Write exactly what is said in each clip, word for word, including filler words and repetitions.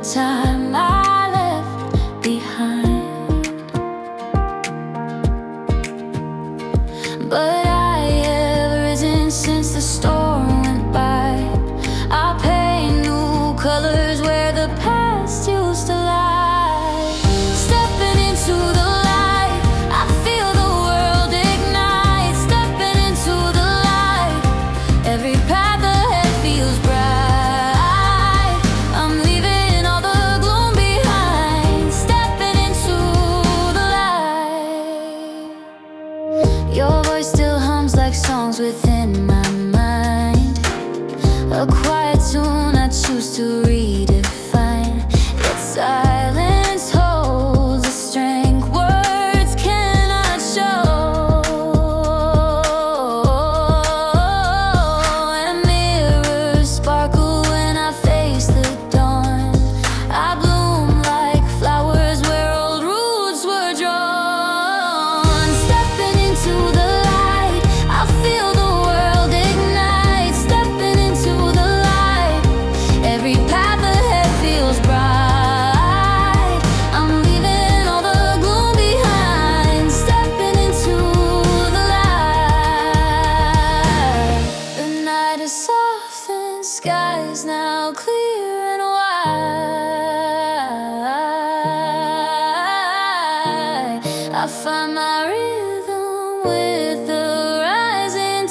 time I left behind. But I have risen since the storm went by. I paint new colors where the past used to lie. Stepping into the light, I feel the world ignite. Stepping into the light, every path ahead feels bright. I'm leaving all the gloom behind. Stepping into the light. Your voice still hums like songs within my mind, a quiet tune I choose to redefine. Yet silence holds a strength words cannot show. And mirrors sparkle when I face the dawn. I bloom like flowers where old roots were drawn. Stepping into the light, I feel the world ignite. Stepping into the light, every path ahead feels bright. I'm leaving all the gloom behind. Stepping into the light. The night is soft and skies now clear and wide. I find my rhythm with the rising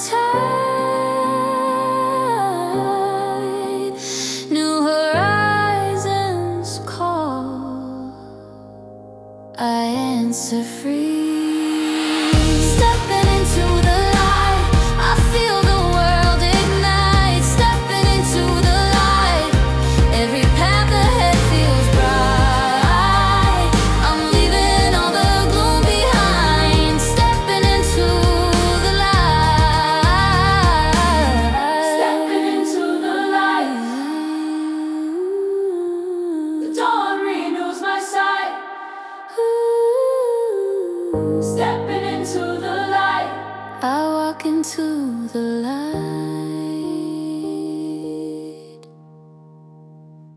tide. New horizons call, I answer free. Stepping into the light, I feel the world ignite. Stepping into the light, every path ahead feels bright. I'm leaving all the gloom behind. Stepping into the light. Stepping into the light. The dawn renews my sight. Stepping into the light, I walk into the light.